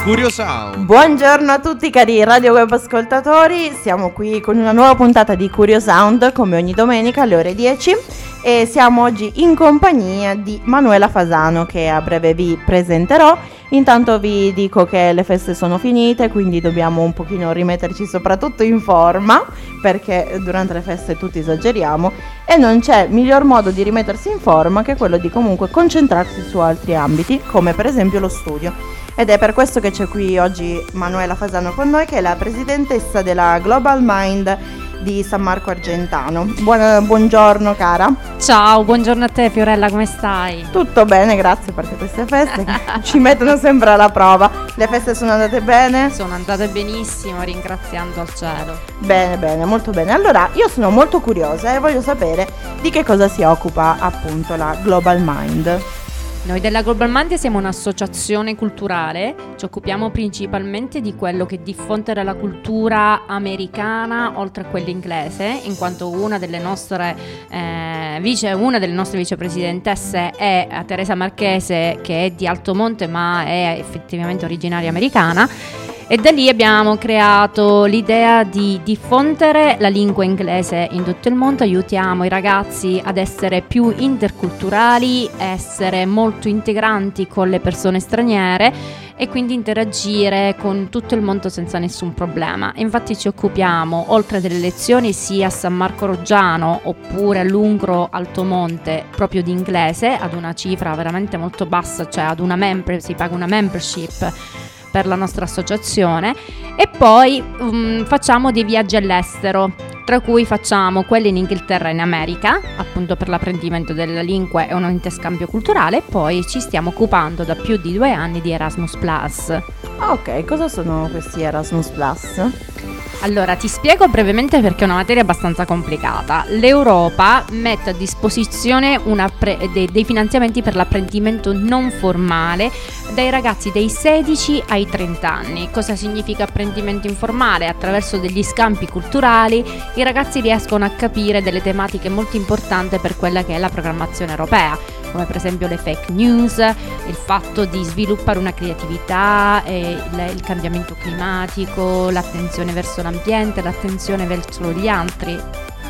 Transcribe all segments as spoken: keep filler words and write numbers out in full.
Curio Sound. Buongiorno a tutti cari radio web ascoltatori, siamo qui con una nuova puntata di Curio Sound come ogni domenica alle ore dieci e siamo oggi in compagnia di Manuela Fasano che a breve vi presenterò. Intanto vi dico che le feste sono finite, quindi dobbiamo un pochino rimetterci soprattutto in forma, perché durante le feste tutti esageriamo e non c'è miglior modo di rimettersi in forma che quello di comunque concentrarsi su altri ambiti, come per esempio lo studio. Ed è per questo che c'è qui oggi Manuela Fasano con noi, che è la presidentessa della Global Mind di San Marco Argentano. Buona, buongiorno cara. Ciao, buongiorno a te Fiorella, come stai? Tutto bene, grazie, perché queste feste ci mettono sempre alla prova. Le feste sono andate bene? Sono andate benissimo, ringraziando al cielo. Bene, bene, molto bene. Allora, io sono molto curiosa e voglio sapere di che cosa si occupa appunto la Global Mind. Noi della Global Mind siamo un'associazione culturale, ci occupiamo principalmente di quello che è diffondere la cultura americana oltre a quella inglese, in quanto una delle nostre eh, vice, una delle nostre vicepresidentesse è Teresa Marchese, che è di Altomonte ma è effettivamente originaria americana. E da lì abbiamo creato l'idea di diffondere la lingua inglese in tutto il mondo, aiutiamo i ragazzi ad essere più interculturali, essere molto integranti con le persone straniere e quindi interagire con tutto il mondo senza nessun problema. Infatti ci occupiamo, oltre delle lezioni sia a San Marco Roggiano oppure a Lungro Altomonte, proprio di inglese, ad una cifra veramente molto bassa, cioè ad una member, si paga una membership per la nostra associazione, e poi um, facciamo dei viaggi all'estero, tra cui facciamo quelli in Inghilterra e in America, appunto per l'apprendimento della lingua e un interscambio culturale, e poi ci stiamo occupando da più di due anni di Erasmus Plus. Ok, cosa sono questi Erasmus Plus? Allora, ti spiego brevemente perché è una materia abbastanza complicata. L'Europa mette a disposizione una pre- dei, dei finanziamenti per l'apprendimento non formale dai ragazzi dai sedici ai trenta anni. Cosa significa apprendimento informale? Attraverso degli scambi culturali i ragazzi riescono a capire delle tematiche molto importanti per quella che è la programmazione europea, come per esempio le fake news, il fatto di sviluppare una creatività, eh, il, il cambiamento climatico, l'attenzione verso l'ambiente, l'attenzione verso gli altri.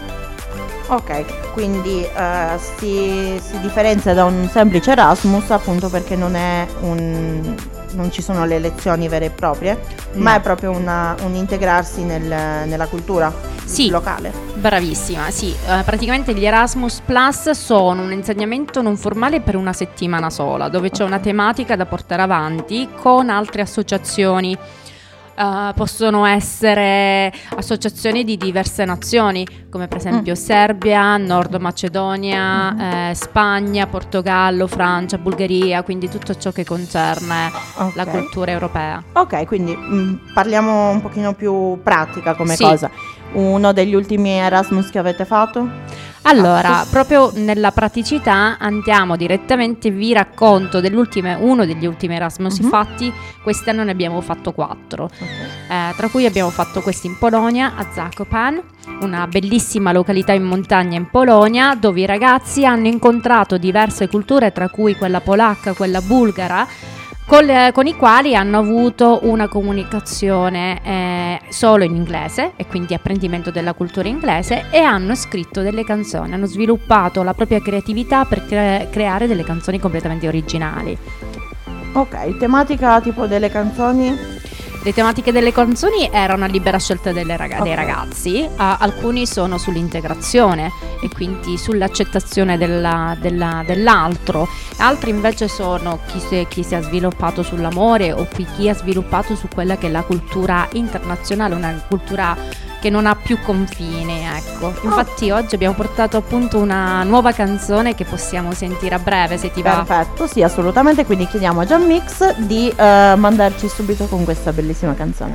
Ok, quindi uh, si, si differenzia da un semplice Erasmus appunto perché non è un, non ci sono le lezioni vere e proprie, no, ma è proprio una, un integrarsi nel, nella cultura sì, locale. Bravissima, sì, uh, praticamente gli Erasmus Plus sono un insegnamento non formale per una settimana sola, dove c'è una tematica da portare avanti con altre associazioni. Uh, possono essere associazioni di diverse nazioni, come per esempio mm. Serbia, Nord Macedonia, mm. eh, Spagna, Portogallo, Francia, Bulgaria, quindi tutto ciò che concerne okay. la cultura europea. Ok, quindi mh, parliamo un pochino più pratica come sì. cosa. Uno degli ultimi Erasmus che avete fatto? Allora, proprio nella praticità andiamo direttamente, vi racconto dell'ultimo, uno degli ultimi Erasmus uh-huh. fatti, quest'anno ne abbiamo fatto quattro, okay. eh, tra cui abbiamo fatto questi in Polonia, a Zakopane, una bellissima località in montagna in Polonia, dove i ragazzi hanno incontrato diverse culture, tra cui quella polacca, quella bulgara, Con, le, con i quali hanno avuto una comunicazione eh, solo in inglese e quindi apprendimento della cultura inglese, e hanno scritto delle canzoni, hanno sviluppato la propria creatività per cre- creare delle canzoni completamente originali. Ok, tematica tipo delle canzoni? Le tematiche delle canzoni erano a libera scelta delle rag- okay. dei ragazzi, uh, alcuni sono sull'integrazione e quindi sull'accettazione della, della, dell'altro, altri invece sono chi si, chi si è sviluppato sull'amore o chi ha sviluppato su quella che è la cultura internazionale, una cultura che non ha più confini, ecco. Infatti oh. oggi abbiamo portato appunto una nuova canzone che possiamo sentire a breve, se ti va. Perfetto, sì, assolutamente, quindi chiediamo a Gian Mix di uh, mandarci subito con questa bellissima canzone.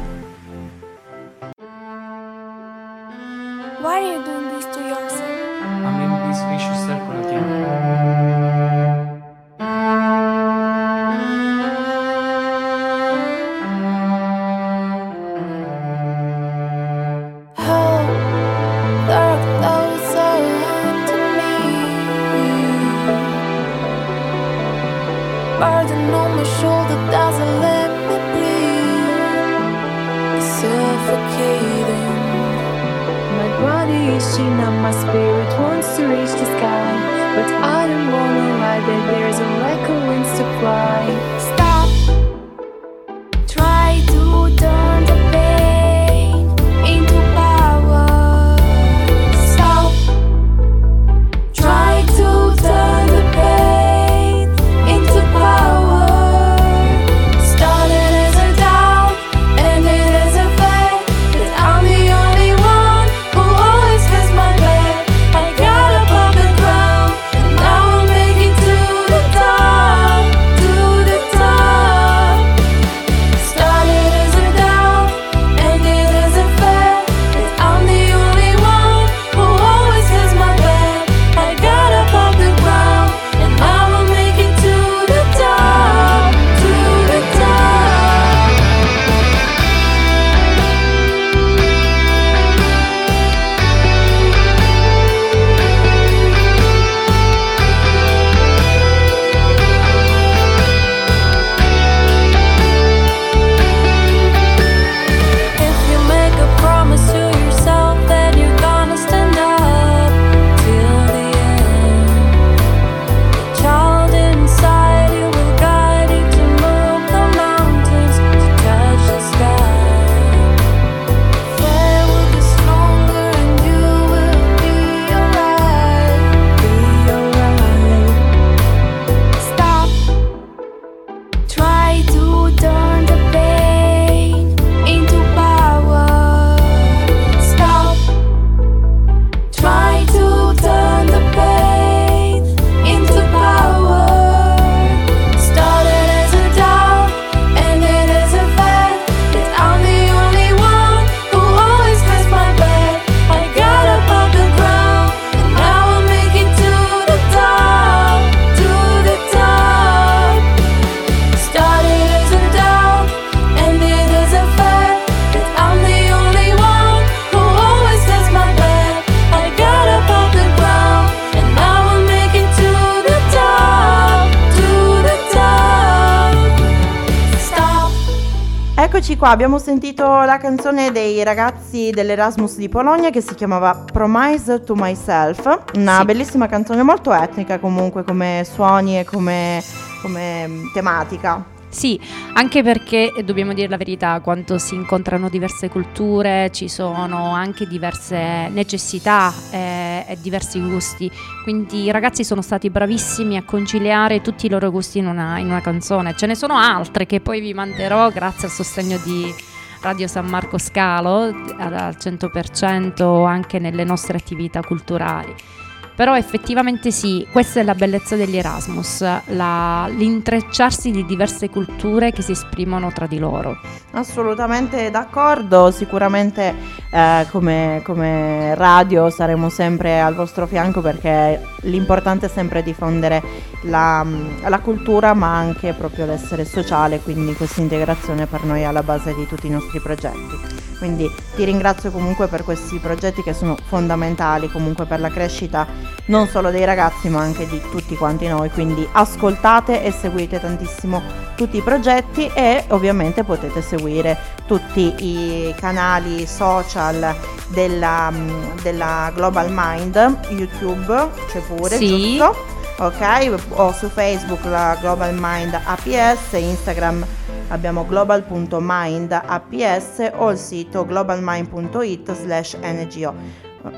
Why are you doing this to yourself? I'm in this vicious circle again. Burden on my shoulder doesn't let me breathe. rushing up, my spirit wants to reach the sky, but I don't wanna lie, that there's a lack of wings to fly. Stop, try to turn the pain into power. Stop, try to turn the pain into power. Started as a doubt, ended as a fact, that I'm the only one who always has my back. I got up off the ground, and now I'm making to the top, to the top. Started as a doubt, ended as a fact, that I'm the only one who always has my back. I got up off the ground, and now I'm making to the top, to the top. If you make a promise to yourself that you're gonna stand up till the end, the child inside you will guide you to move the mountains, to touch the sky. Fear will be stronger and you will be alright, be alright. Stop, try to turn the pain into power. Stop, try to turn the pain into power. Started as a doubt, ended as a fact, that I'm the only one who always has my back. I got up off the ground, and now I'm making to the top, to the top. Started as a doubt, ended as a fact, that I'm the only one who always has my back. I got up off the ground, and now I'm making to the top, to the top. Stop. Eccoci qua, abbiamo sentito la canzone dei ragazzi dell'Erasmus di Bologna che si chiamava Promise to Myself, una Sì. bellissima canzone molto etnica comunque come suoni e come, come mm, tematica. Sì, anche perché eh, dobbiamo dire la verità, quando si incontrano diverse culture ci sono anche diverse necessità eh, e diversi gusti, quindi i ragazzi sono stati bravissimi a conciliare tutti i loro gusti in una, in una canzone. Ce ne sono altre che poi vi manderò grazie al sostegno di Radio San Marco Scalo al al cento per cento anche nelle nostre attività culturali. Però effettivamente sì, questa è la bellezza degli Erasmus, la- l'intrecciarsi di diverse culture che si esprimono tra di loro. Assolutamente d'accordo, sicuramente eh, come, come radio saremo sempre al vostro fianco perché l'importante è sempre diffondere la, la cultura ma anche proprio l'essere sociale, quindi questa integrazione per noi è alla base di tutti i nostri progetti. Quindi ti ringrazio comunque per questi progetti che sono fondamentali comunque per la crescita non solo dei ragazzi ma anche di tutti quanti noi, quindi ascoltate e seguite tantissimo tutti i progetti e ovviamente potete seguire tutti i canali social della, della Global Mind, YouTube c'è pure, Sì. giusto? Ok, o su Facebook la Global Mind A P S, Instagram abbiamo global punto mind A P S o il sito globalmind punto it slash N G O.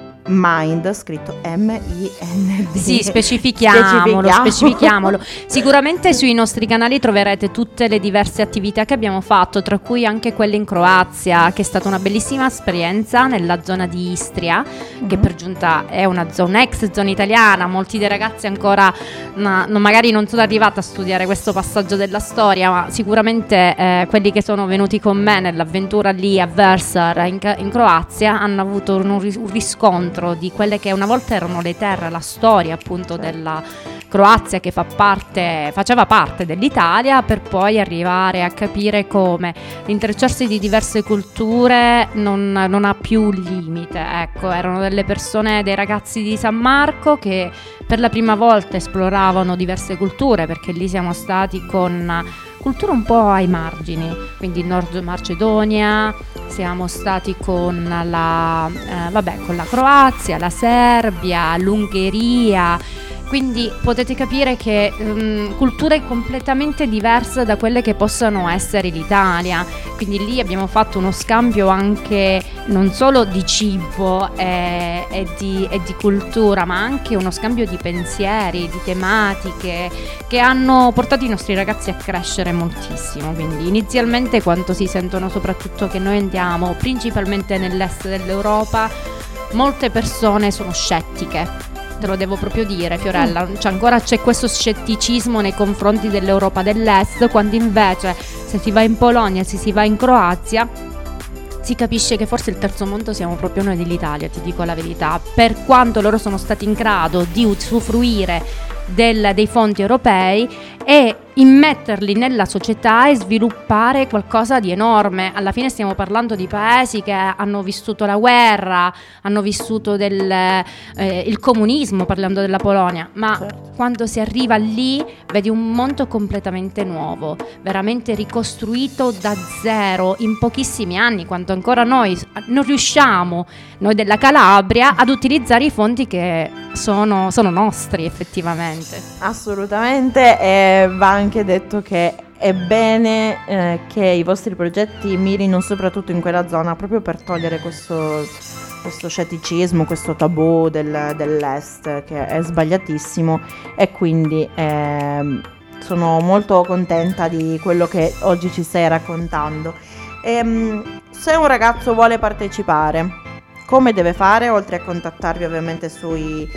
Mind scritto M I N D. Sì, specifichiamolo, specifichiamolo. Sicuramente sui nostri canali troverete tutte le diverse attività che abbiamo fatto, tra cui anche quelle in Croazia, che è stata una bellissima esperienza nella zona di Istria, mm-hmm. che per giunta è una zona ex zona italiana. Molti dei ragazzi ancora na, no, magari non sono arrivati a studiare questo passaggio della storia, ma sicuramente eh, quelli che sono venuti con me nell'avventura lì a Versar in, in Croazia hanno avuto un, un riscontro di quelle che una volta erano le terre, la storia appunto della Croazia che fa parte, faceva parte dell'Italia, per poi arrivare a capire come l'intrecciarsi di diverse culture non, non ha più limite. Ecco, erano delle persone, dei ragazzi di San Marco che per la prima volta esploravano diverse culture, perché lì siamo stati con cultura un po' ai margini, quindi Nord Macedonia, siamo stati con la, eh, vabbè, con la Croazia, la Serbia, l'Ungheria. Quindi potete capire che um, culture completamente diverse da quelle che possano essere l'Italia. Quindi lì abbiamo fatto uno scambio anche non solo di cibo e, e, di, e di cultura, ma anche uno scambio di pensieri, di tematiche che hanno portato i nostri ragazzi a crescere moltissimo. Quindi inizialmente, quando si sentono soprattutto che noi andiamo principalmente nell'est dell'Europa, molte persone sono scettiche. Te lo devo proprio dire, Fiorella, c'è ancora c'è questo scetticismo nei confronti dell'Europa dell'Est, quando invece se si va in Polonia, se si va in Croazia, si capisce che forse il terzo mondo siamo proprio noi dell'Italia, ti dico la verità, per quanto loro sono stati in grado di usufruire del, dei fondi europei e immetterli nella società e sviluppare qualcosa di enorme. Alla fine stiamo parlando di paesi che hanno vissuto la guerra, hanno vissuto del, eh, il comunismo, parlando della Polonia, ma certo, quando si arriva lì vedi un mondo completamente nuovo, veramente ricostruito da zero in pochissimi anni, quando ancora noi non riusciamo, noi della Calabria, ad utilizzare i fondi che sono, sono nostri effettivamente. Assolutamente, e va anche detto che è bene eh, che i vostri progetti mirino soprattutto in quella zona, proprio per togliere questo, questo scetticismo, questo tabù del, dell'est, che è sbagliatissimo, e quindi eh, sono molto contenta di quello che oggi ci stai raccontando. E, se un ragazzo vuole partecipare, come deve fare, oltre a contattarvi ovviamente sui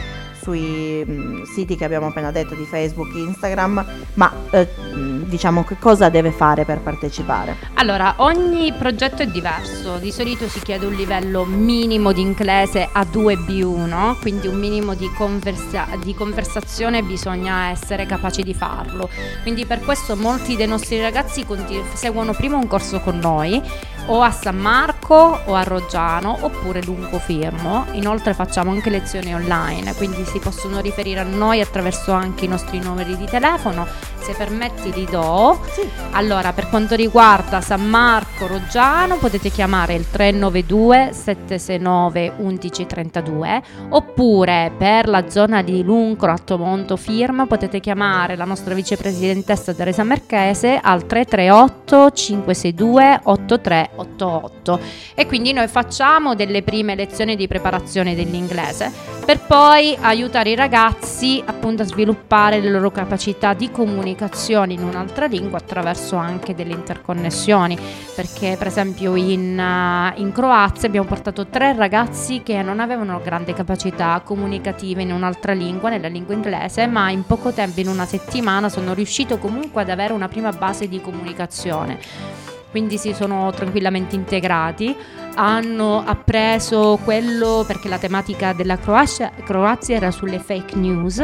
sui mh, siti che abbiamo appena detto di Facebook, Instagram, ma eh, diciamo che cosa deve fare per partecipare? Allora, ogni progetto è diverso, di solito si chiede un livello minimo di inglese A due B uno, quindi un minimo di, conversa- di conversazione bisogna essere capaci di farlo, quindi per questo molti dei nostri ragazzi continu- seguono prima un corso con noi, o a San Marco o a Roggiano, oppure lungo Firmo. Inoltre facciamo anche lezioni online, quindi si possono riferire a noi attraverso anche i nostri numeri di telefono. Se permetti li do. Sì. Allora, per quanto riguarda San Marco, Roggiano, potete chiamare il tre nove due sette sei nove uno uno tre due, oppure per la zona di Luncro, Attomonto, Firma, potete chiamare la nostra vicepresidentessa Teresa Marchese al tre tre otto cinque sei due otto tre otto otto, e quindi noi facciamo delle prime lezioni di preparazione dell'inglese per poi aiutare i ragazzi appunto a sviluppare le loro capacità di comunicazione in un'altra lingua attraverso anche delle interconnessioni, perché per esempio in, uh, in Croazia abbiamo portato tre ragazzi che non avevano grande capacità comunicative in un'altra lingua, nella lingua inglese, ma in poco tempo, in una settimana, sono riuscito comunque ad avere una prima base di comunicazione. Quindi si sono tranquillamente integrati, hanno appreso quello, perché la tematica della Croazia, Croazia era sulle fake news,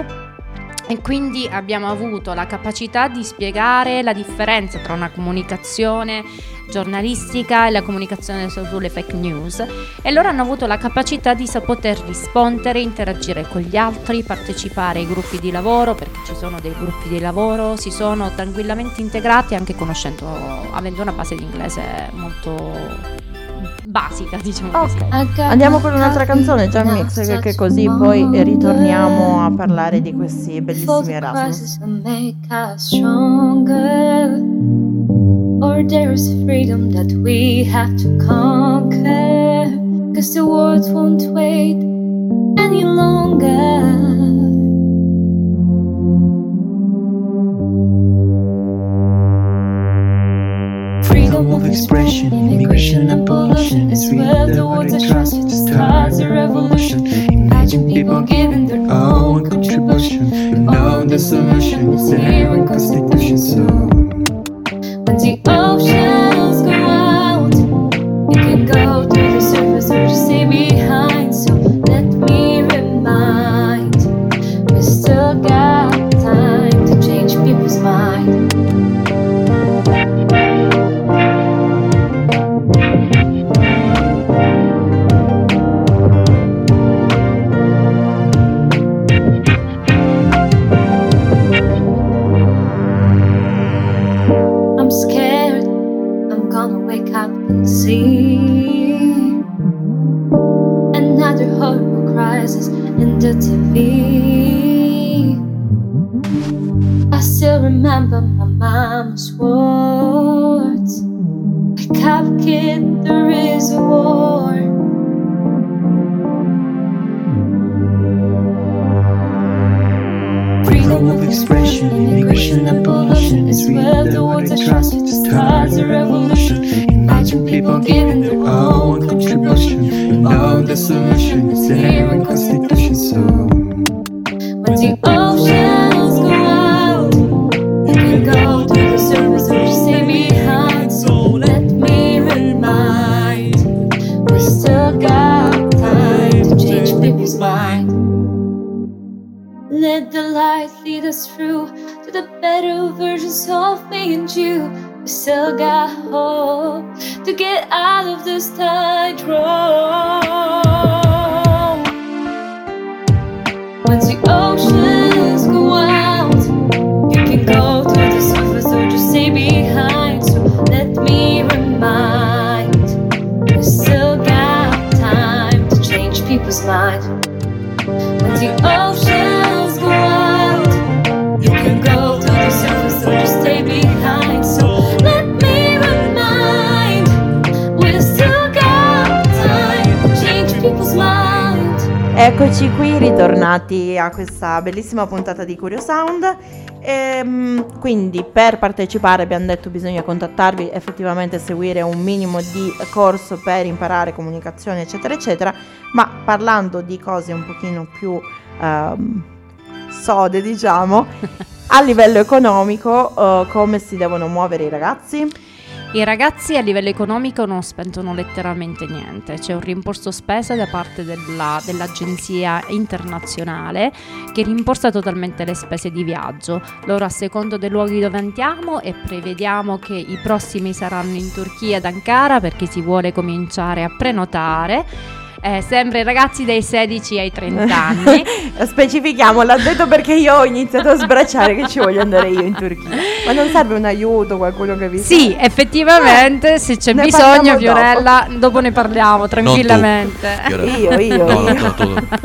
e quindi abbiamo avuto la capacità di spiegare la differenza tra una comunicazione giornalistica e la comunicazione sulle fake news, e loro hanno avuto la capacità di poter rispondere, interagire con gli altri, partecipare ai gruppi di lavoro, perché ci sono dei gruppi di lavoro, si sono tranquillamente integrati anche conoscendo, avendo una base di inglese molto basica, diciamo così. Ok, andiamo con un'altra canzone, Gianmix, che, che così poi ritorniamo a parlare di questi bellissimi Erasmus. Or there's freedom that we have to conquer, 'cause the world won't wait any longer. Freedom of expression, immigration and pollution is where the water trust to start a revolution. Imagine people giving their own contribution, and now the solution is here in Constitution. So when the oceans go out, you can go to the surface or stay behind. So let me remind, we still got time to change people's mind. wanna wake up and see another horrible crisis in the T V. I still remember my mom's words: wake up, kid, there is a war. Freedom of expression, immigration and pollution is where the words I trust to start a revolution. Imagine people giving their own contribution, and now the solution is there in Constitution. So when the oceans go out, you can go to the surface or just stay behind. So let me remind, we still got time to change people's mind. Let the light lead us through to the better versions of me and you. We still got hope to get out of this tightrope. Once the oceans go out, you can go to the surface or just stay behind. So let me remind, we still got time to change people's mind. Once the oceans go out, you can go to the surface or just stay behind. So let me remind, we still got time to change people's mind. Eccoci qui ritornati a questa bellissima puntata di Curio Sound. Ehm, quindi per partecipare abbiamo detto bisogna contattarvi, effettivamente seguire un minimo di corso per imparare comunicazione eccetera eccetera, ma parlando di cose un pochino più ehm, sode diciamo, a livello economico eh, come si devono muovere i ragazzi? I ragazzi a livello economico non spendono letteralmente niente, c'è un rimborso spese da parte della, dell'agenzia internazionale che rimborsa totalmente le spese di viaggio. Loro a secondo dei luoghi dove andiamo, e prevediamo che i prossimi saranno in Turchia ed Ankara perché si vuole cominciare a prenotare. Eh, sempre ragazzi dai sedici ai trenta anni. Specifichiamo, l'ha detto perché io ho iniziato a sbracciare che ci voglio andare io in Turchia. Ma non serve un aiuto, qualcuno che vi Sì, effettivamente, eh, se c'è bisogno, Fiorella, dopo. dopo ne parliamo tranquillamente. Io, io, io. No, no, no, tu, tu.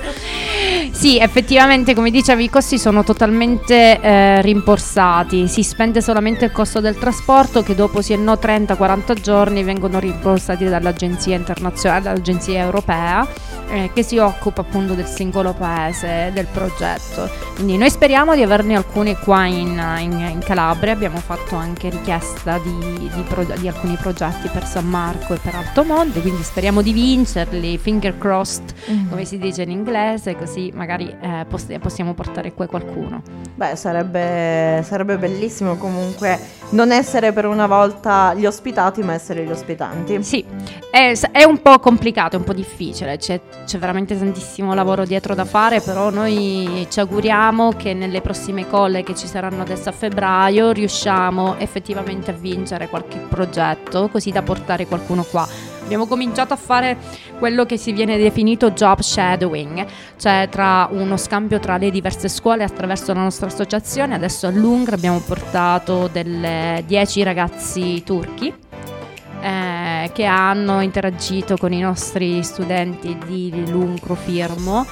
Sì, effettivamente, come dicevi, i costi sono totalmente eh, rimborsati. Si spende solamente il costo del trasporto, che dopo sì e no trenta quaranta giorni vengono rimborsati dall'agenzia internazionale, dall'agenzia europea, eh, che si occupa appunto del singolo paese del progetto. Quindi noi speriamo di averne alcune qua in, in, in Calabria. Abbiamo fatto anche richiesta di, di, pro, di alcuni progetti per San Marco e per Altomonte, quindi speriamo di vincerli, finger crossed, mm. come si dice in inglese, così magari eh, poss- possiamo portare qua qualcuno. Beh, sarebbe, sarebbe bellissimo comunque non essere per una volta gli ospitati, ma essere gli ospitanti. Sì, è, è un po' complicato, è un po' difficile, c'è, c'è veramente tantissimo lavoro dietro da fare, però noi ci auguriamo che nelle prossime colle che ci saranno adesso a febbraio riusciamo effettivamente a vincere qualche progetto, così da portare qualcuno qua. Abbiamo cominciato a fare quello che si viene definito job shadowing, cioè tra uno scambio tra le diverse scuole attraverso la nostra associazione. Adesso a Lungra abbiamo portato delle dieci ragazzi turchi eh, che hanno interagito con i nostri studenti di Lungro Firmo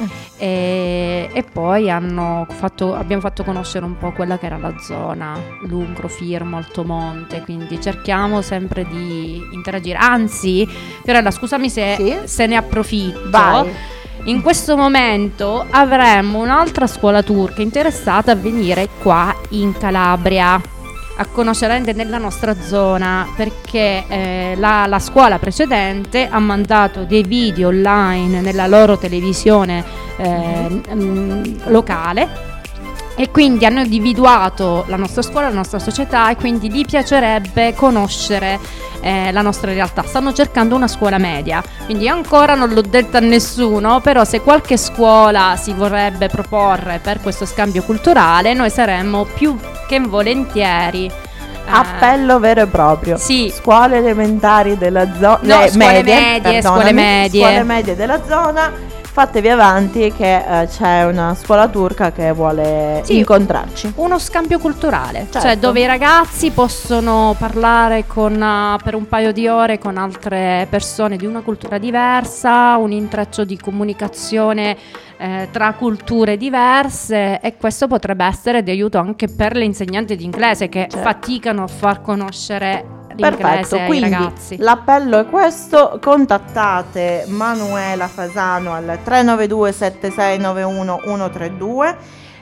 e, e poi hanno fatto, abbiamo fatto conoscere un po' quella che era la zona Lungro Firmo, Altomonte, quindi cerchiamo sempre di interagire. Anzi, Fiorella, scusami se, sì? se ne approfitto. Vai. In questo momento avremmo un'altra scuola turca interessata a venire qua in Calabria a conoscere nella nostra zona, perché eh, la, la scuola precedente ha mandato dei video online nella loro televisione eh, mh, locale, e quindi hanno individuato la nostra scuola, la nostra società, e quindi gli piacerebbe conoscere eh, la nostra realtà. Stanno cercando una scuola media, quindi io ancora non l'ho detta a nessuno, però se qualche scuola si vorrebbe proporre per questo scambio culturale, noi saremmo più che volentieri. eh, Appello vero e proprio. Sì. Scuole elementari della zona, No, scuole medie, perdonami, scuole medie. scuole medie della zona. fatevi avanti che eh, c'è una scuola turca che vuole Sì. incontrarci. Uno scambio culturale, Certo. cioè dove i ragazzi possono parlare con, uh, per un paio di ore con altre persone di una cultura diversa, un intreccio di comunicazione eh, tra culture diverse, e questo potrebbe essere di aiuto anche per le insegnanti di inglese che Certo. faticano a far conoscere l'inglese Perfetto, ai quindi ragazzi. l'appello è questo: contattate Manuela Fasano al tre nove due sette sei nove uno uno tre due,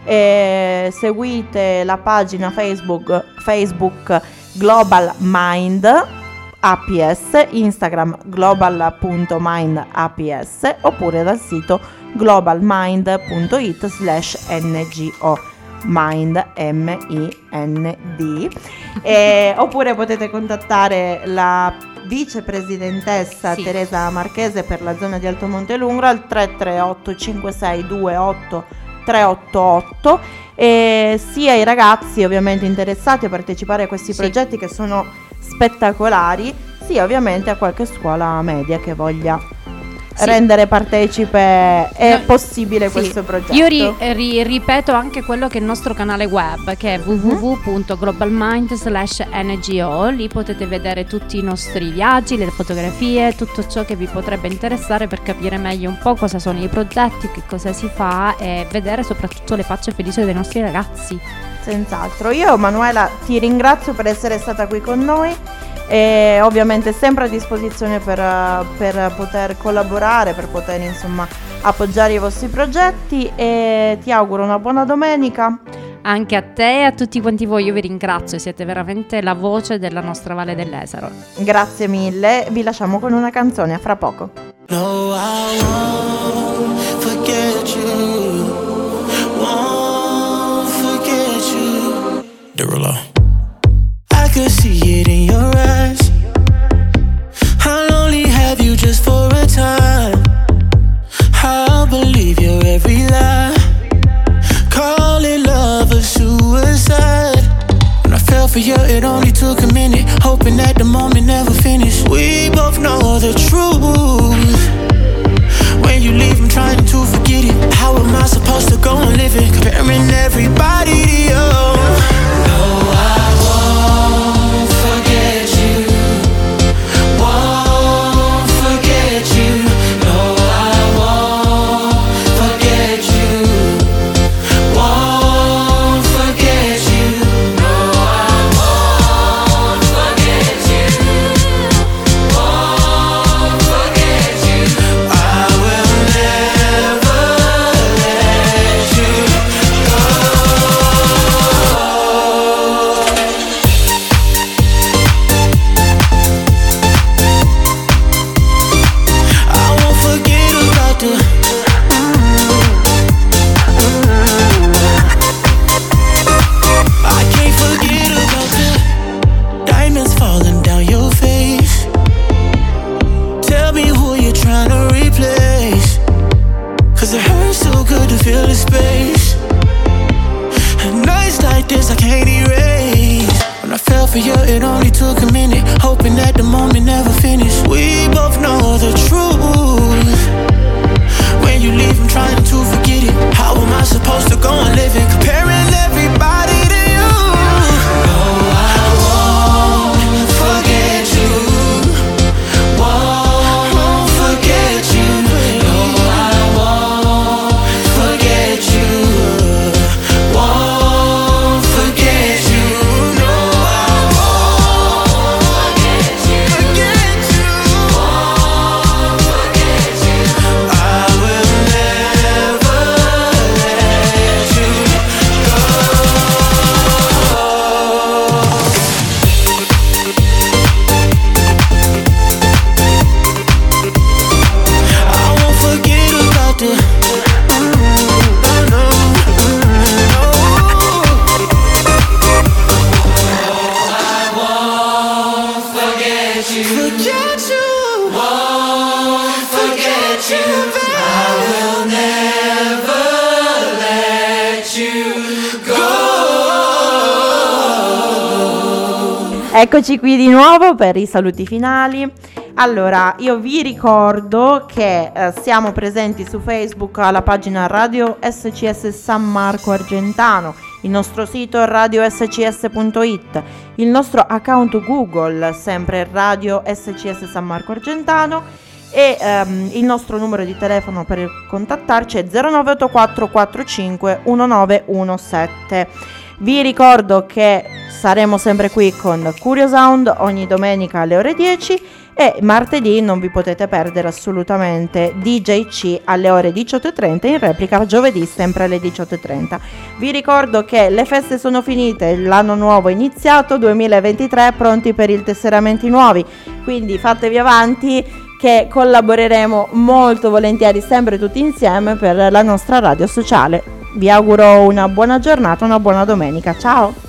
e seguite la pagina Facebook, Facebook Global Mind A P S, Instagram global punto mind A P S, oppure dal sito globalmind punto it slash ngo. Mind, M I N D. E, oppure potete contattare la vicepresidentessa Sì. Teresa Marchese per la zona di Alto Montelungro al tre tre otto cinque sei due otto tre otto otto, e sia i ragazzi ovviamente interessati a partecipare a questi Sì. progetti che sono spettacolari, sia ovviamente a qualche scuola media che voglia Sì. rendere partecipe è No, possibile sì. questo progetto. Io ri- ri- ripeto anche quello che è il nostro canale web, che è w w w punto globalmind slash n g o. Lì potete vedere tutti i nostri viaggi, le fotografie, tutto ciò che vi potrebbe interessare per capire meglio un po' cosa sono i progetti, che cosa si fa, e vedere soprattutto le facce felici dei nostri ragazzi. Senz'altro. Io, Manuela, ti ringrazio per essere stata qui con noi, e ovviamente sempre a disposizione per, eh, per poter collaborare, per poter insomma appoggiare i vostri progetti, e ti auguro una buona domenica. Anche a te e a tutti quanti voi io vi ringrazio, siete veramente la voce della nostra Valle dell'Esero. Grazie mille, vi lasciamo con una canzone, a fra poco. No, I won't forget you. Won't forget you. Derulo. I could see it in your eyes. I'll only have you just for a time. I'll believe your every lie. Call it love or suicide. When I fell for you, it only took a minute. Hoping that the moment never finished. We both know the truth. When you leave, I'm trying to forget it. How am I supposed to go on living? Comparing everybody to you. No, I won't forget you. Won't forget you. No, I won't forget you. Won't forget you. No, I won't forget you. Won't forget you. I will never let you I won't forget about the I can't forget about the diamonds falling down your face. Tell me who you're trying to replace. Cause it hurts so good to feel the space. And nights like this I can't erase. When I fell for you, it only took a minute. Hoping that the moment never finished. We both know the truth. When you leave, I'm trying to forget it. How am I supposed to go on living? Comparing everybody to you. No, I won't forget you. Won't forget you. No, I won't forget you. Won't forget you. No, I won't forget you. Forget you. Won't forget you. I will never let you go. I won't forget about the no, no, no. Forget you. Forget you. Won't forget you. I will never let you go. Eccoci qui di nuovo per i saluti finali. Allora, io vi ricordo che eh, siamo presenti su Facebook alla pagina Radio S C S San Marco Argentano, il nostro sito radio s c s punto i t, il nostro account Google, sempre Radio S C S San Marco Argentano, e ehm, il nostro numero di telefono per contattarci è zero nove otto quattro quattro cinque uno nove uno sette. Vi ricordo che saremo sempre qui con Curiosound ogni domenica alle ore dieci e martedì non vi potete perdere assolutamente D J C alle ore diciotto e trenta, in replica giovedì sempre alle diciotto e trenta. Vi ricordo che le feste sono finite, l'anno nuovo è iniziato, duemilaventitré, pronti per i tesseramenti nuovi, quindi fatevi avanti che collaboreremo molto volentieri sempre tutti insieme per la nostra radio sociale. Vi auguro una buona giornata, una buona domenica, ciao!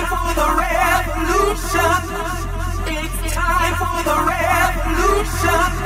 It's time for the revolution.